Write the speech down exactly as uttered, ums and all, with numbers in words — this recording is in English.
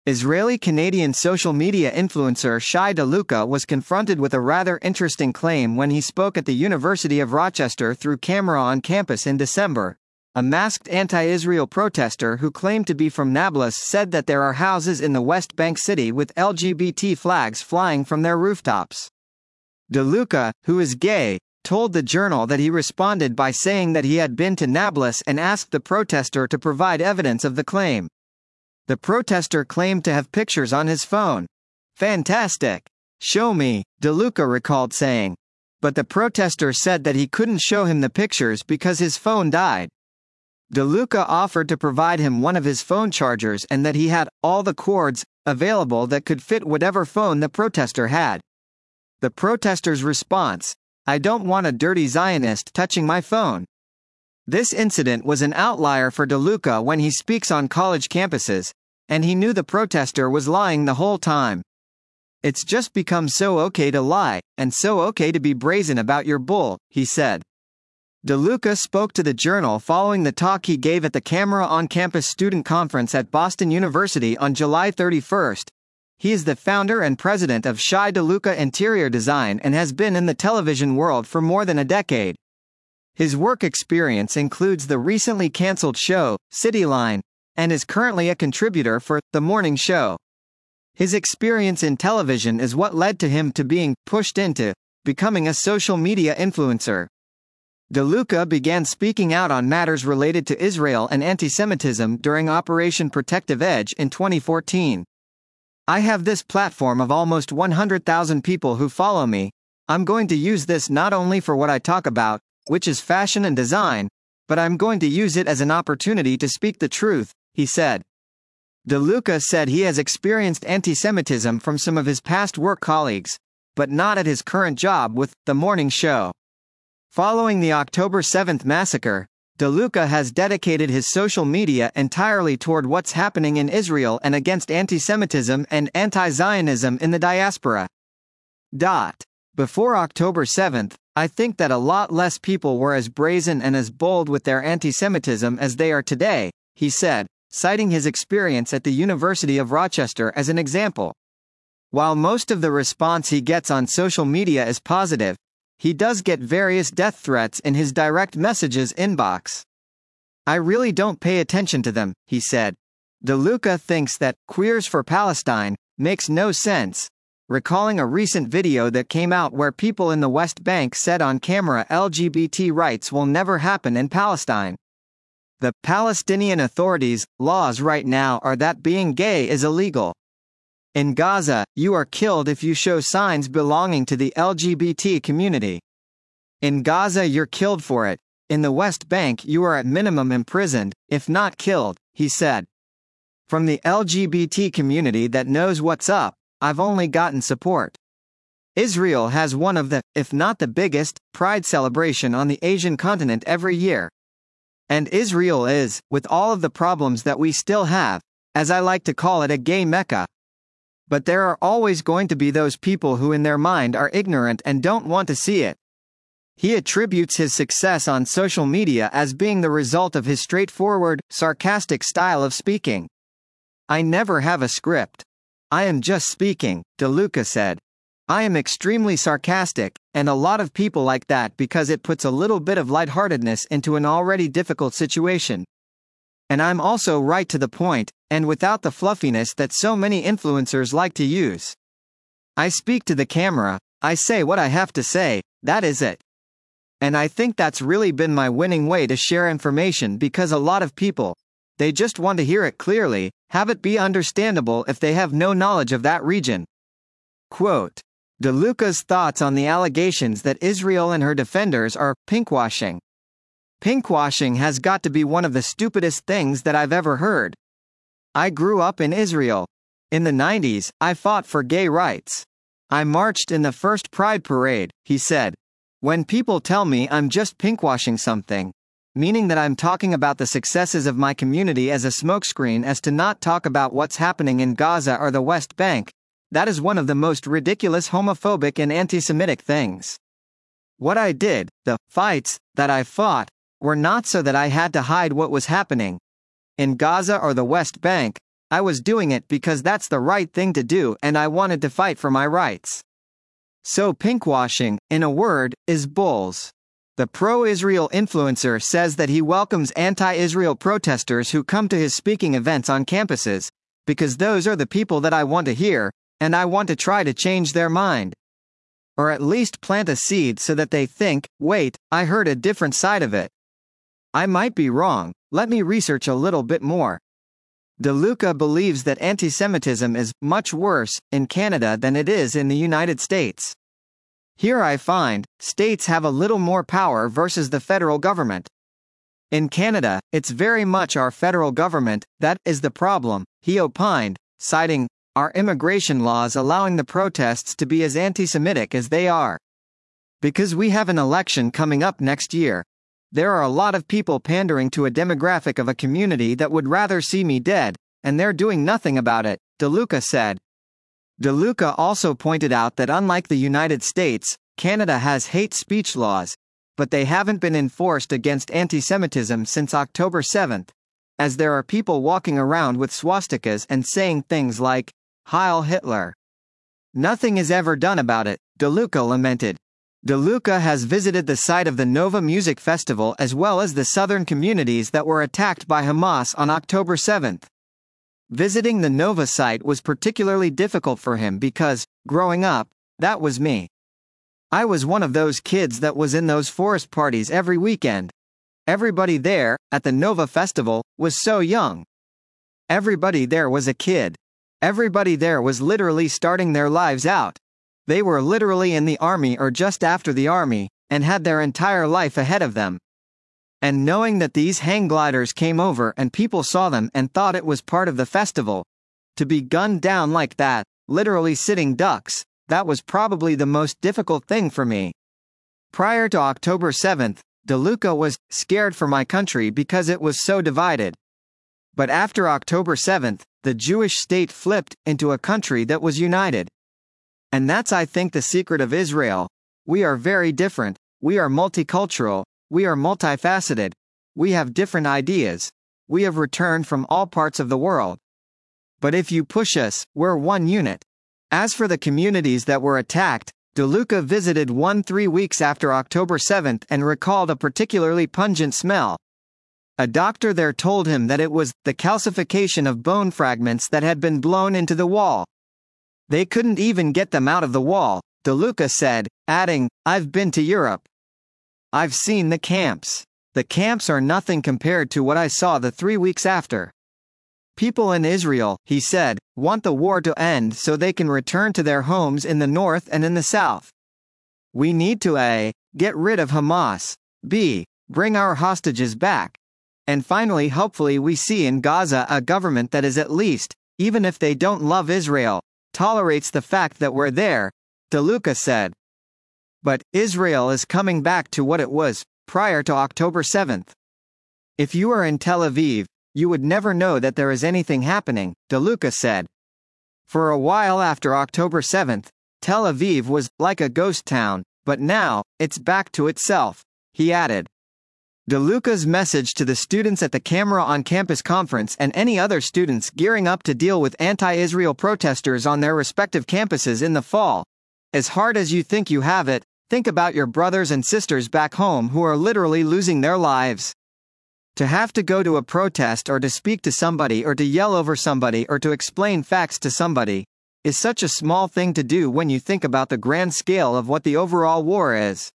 Israeli-Canadian social media influencer Shai DeLuca was confronted with a rather interesting claim when he spoke at the University of Rochester through camera on campus in December. A masked anti-Israel protester who claimed to be from Nablus said that there are houses in the West Bank city with L G B T flags flying from their rooftops. DeLuca, who is gay, told the Journal that he responded by saying that he had been to Nablus and asked the protester to provide evidence of the claim. The protester claimed to have pictures on his phone. "Fantastic. Show me," DeLuca recalled saying. But the protester said that he couldn't show him the pictures because his phone died. DeLuca offered to provide him one of his phone chargers and that he had all the cords available that could fit whatever phone the protester had. The protester's response: "I don't want a dirty Zionist touching my phone." This incident was an outlier for DeLuca when he speaks on college campuses, and he knew the protester was lying the whole time. "It's just become so okay to lie, and so okay to be brazen about your bull," he said. DeLuca spoke to the Journal following the talk he gave at the Camera on Campus student conference at Boston University on July thirty-first. He is the founder and president of Shai DeLuca Interior Design and has been in the television world for more than a decade. His work experience includes the recently canceled show, Cityline, and is currently a contributor for The Morning Show. His experience in television is what led to him to being pushed into becoming a social media influencer. DeLuca began speaking out on matters related to Israel and anti-Semitism during Operation Protective Edge in twenty fourteen. "I have this platform of almost one hundred thousand people who follow me. I'm going to use this not only for what I talk about, which is fashion and design, but I'm going to use it as an opportunity to speak the truth," he said. DeLuca said he has experienced anti-Semitism from some of his past work colleagues, but not at his current job with The Morning Show. Following the October seventh massacre, DeLuca has dedicated his social media entirely toward what's happening in Israel and against anti-Semitism and anti-Zionism in the diaspora. Dot. Before October seventh, I think that a lot less people were as brazen and as bold with their anti-Semitism as they are today, he said, citing his experience at the University of Rochester as an example. While most of the response he gets on social media is positive, he does get various death threats in his direct messages inbox. "I really don't pay attention to them," he said. DeLuca thinks that Queers for Palestine makes no sense, recalling a recent video that came out where people in the West Bank said on camera L G B T rights will never happen in Palestine. The Palestinian Authority's laws right now are that being gay is illegal. In Gaza, you are killed if you show signs belonging to the L G B T community. In Gaza you're killed for it. In the West Bank you are at minimum imprisoned, if not killed, he said. From the L G B T community that knows what's up, I've only gotten support. Israel has one of the, if not the biggest, pride celebration on the Asian continent every year. And Israel is, with all of the problems that we still have, as I like to call it, a gay mecca. But there are always going to be those people who in their mind are ignorant and don't want to see it. He attributes his success on social media as being the result of his straightforward, sarcastic style of speaking. "I never have a script. I am just speaking," DeLuca said. "I am extremely sarcastic, and a lot of people like that because it puts a little bit of lightheartedness into an already difficult situation. And I'm also right to the point, and without the fluffiness that so many influencers like to use. I speak to the camera, I say what I have to say, that is it. And I think that's really been my winning way to share information because a lot of people, they just want to hear it clearly, have it be understandable if they have no knowledge of that region." Quote. DeLuca's thoughts on the allegations that Israel and her defenders are pinkwashing. "Pinkwashing has got to be one of the stupidest things that I've ever heard. I grew up in Israel. In the nineties, I fought for gay rights. I marched in the first Pride Parade," he said. "When people tell me I'm just pinkwashing something, meaning that I'm talking about the successes of my community as a smokescreen as to not talk about what's happening in Gaza or the West Bank, that is one of the most ridiculous homophobic and anti-Semitic things. What I did, the fights that I fought, were not so that I had to hide what was happening in Gaza or the West Bank. I was doing it because that's the right thing to do and I wanted to fight for my rights. So pinkwashing, in a word, is bulls. The pro-Israel influencer says that he welcomes anti-Israel protesters who come to his speaking events on campuses, because those are the people that I want to hear, and I want to try to change their mind. Or at least plant a seed so that they think, wait, I heard a different side of it. I might be wrong, let me research a little bit more. DeLuca believes that antisemitism is much worse in Canada than it is in the United States. Here I find, states have a little more power versus the federal government. In Canada, it's very much our federal government that is the problem, he opined, citing our immigration laws allowing the protests to be as anti-Semitic as they are. Because we have an election coming up next year. There are a lot of people pandering to a demographic of a community that would rather see me dead, and they're doing nothing about it, DeLuca said. DeLuca also pointed out that unlike the United States, Canada has hate speech laws, but they haven't been enforced against anti-Semitism since October seventh, as there are people walking around with swastikas and saying things like, Heil Hitler. Nothing is ever done about it, DeLuca lamented. DeLuca has visited the site of the Nova Music Festival as well as the southern communities that were attacked by Hamas on October seventh. Visiting the Nova site was particularly difficult for him because, growing up, that was me. I was one of those kids that was in those forest parties every weekend. Everybody there, at the Nova Festival, was so young. Everybody there was a kid. Everybody there was literally starting their lives out. They were literally in the army or just after the army, and had their entire life ahead of them. And knowing that these hang gliders came over and people saw them and thought it was part of the festival, to be gunned down like that, literally sitting ducks, that was probably the most difficult thing for me. Prior to October seventh, DeLuca was scared for my country because it was so divided. But after October seventh, the Jewish state flipped into a country that was united. And that's, I think, the secret of Israel. We are very different, we are multicultural, we are multifaceted, we have different ideas, we have returned from all parts of the world. But if you push us, we're one unit. As for the communities that were attacked, DeLuca visited one three weeks after October seventh and recalled a particularly pungent smell. A doctor there told him that it was the calcification of bone fragments that had been blown into the wall. They couldn't even get them out of the wall, DeLuca said, adding, I've been to Europe. I've seen the camps. The camps are nothing compared to what I saw the three weeks after. People in Israel, he said, want the war to end so they can return to their homes in the north and in the south. We need to A. get rid of Hamas, B. bring our hostages back. And finally, hopefully we see in Gaza a government that is at least, even if they don't love Israel, tolerates the fact that we're there, DeLuca said. But Israel is coming back to what it was prior to October seventh. If you are in Tel Aviv, you would never know that there is anything happening, DeLuca said. For a while after October seventh, Tel Aviv was like a ghost town, but now, it's back to itself, he added. DeLuca's message to the students at the Camera on Campus conference and any other students gearing up to deal with anti-Israel protesters on their respective campuses in the fall. As hard as you think you have it, think about your brothers and sisters back home who are literally losing their lives. To have to go to a protest or to speak to somebody or to yell over somebody or to explain facts to somebody is such a small thing to do when you think about the grand scale of what the overall war is.